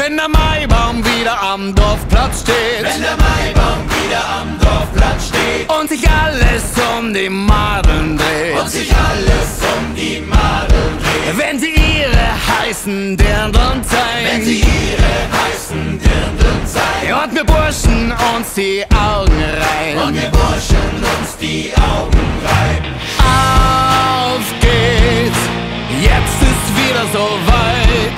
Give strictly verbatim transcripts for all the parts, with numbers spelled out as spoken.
Wenn der Maibaum wieder am Dorfplatz steht, wenn der Maibaum wieder am Dorfplatz steht und sich alles um die Madeln dreht, und sich alles um die Madeln dreht, wenn sie ihre heißen Dirndln zeigen, wenn sie ihre heißen Dirndln zeigen, und wir Burschen uns die Augen reiben, und wir Burschen uns die Augen reiben. Auf geht's, jetzt ist wieder so weit.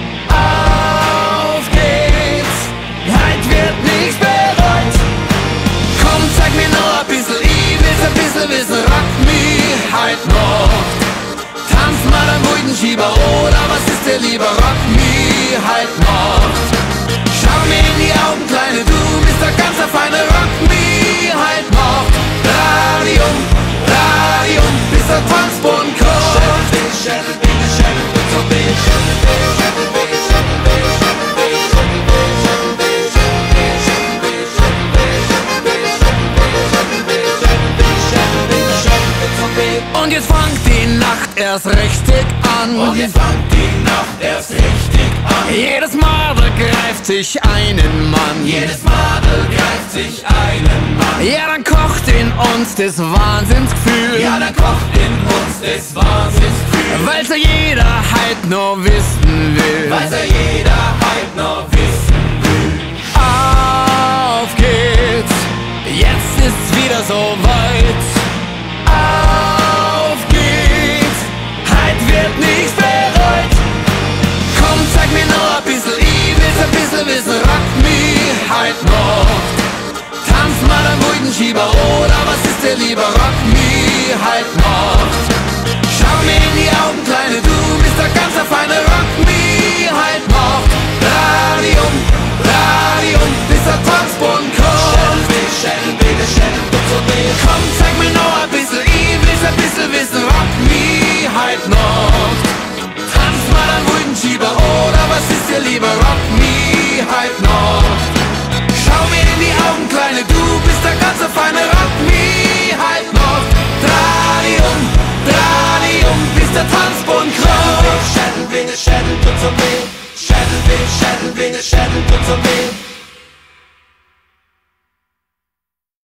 Auf geht's, heut wird nichts bereut. Komm, zeig mir noch ein bisschen, ich will's ein bisschen wissen. Rock me heut noch. Tanz mal am Muldenschieber, oder was ist dir lieber? Rock me heut noch. Schau mir in die Augen, Kleine, du bist der ganze feine. Rock me heut noch. Radium, Radium, bis der Tanzboden kommt. Schädel, Schädel, Schädel, so weh, Schädel, Schädel, und jetzt fangt die Nacht erst richtig an. Und jetzt fangt die Nacht erst richtig an. Jedes Madel greift sich einen Mann. Jedes Madel greift sich einen Mann. Ja, dann kocht in uns das Wahnsinnsgefühl. Ja, dann kocht in uns das Wahnsinnsgefühl. Weil's ja jeder heut nur wissen will. Weil's ja jeder heut noch wissen will. Auf geht's, jetzt ist's wieder so weit. Auf geht's, heut wird nichts bereut. Komm, zeig mir noch ein bisschen, ich will's ein bisschen wissen. Rock me heut noch. Tanz mal am Muldenschieber, oder was ist dir lieber? Rock me heut noch. Schau mir in die Augen, Kleine, du bist der ganze feine. Rock me heut noch. Radium, Radium, bis der Tanzboden kommt. Schädel, Schädel, Schädel, so weh. Komm, zeig mir noch ein bisschen, ich will's ein bisschen wissen. Rock me heut noch. Tanz mal am Muldenschieber, oder was ist dir lieber? Rock me heut noch. Schau mir in die Augen, Kleine, du bist der ganze feine. Rock me heut noch. Radium, Radium, bis der Tanzboden kommt. Schädel, Schädel, Schädel, tut so weh. Schädel, Schädel, Schädel, tut so weh.